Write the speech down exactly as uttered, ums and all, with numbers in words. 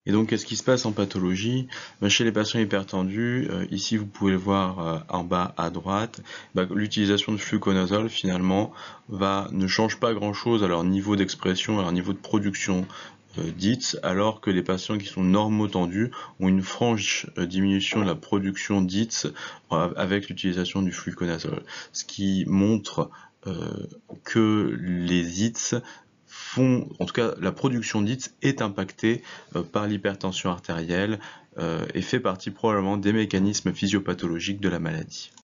Et donc, qu'est-ce qui se passe en pathologie? Ben, chez les patients hypertendus, euh, ici vous pouvez le voir euh, en bas à droite, ben, l'utilisation de fluconazole finalement va, ne change pas grand-chose à leur niveau d'expression, à leur niveau de production euh, d'I T S, alors que les patients qui sont normotendus ont une franche euh, diminution de la production d'I T S euh, avec l'utilisation du fluconazole. Ce qui montre euh, que les I T S font, en tout cas la production d'I T S est impactée euh, par l'hypertension artérielle euh, et fait partie probablement des mécanismes physiopathologiques de la maladie.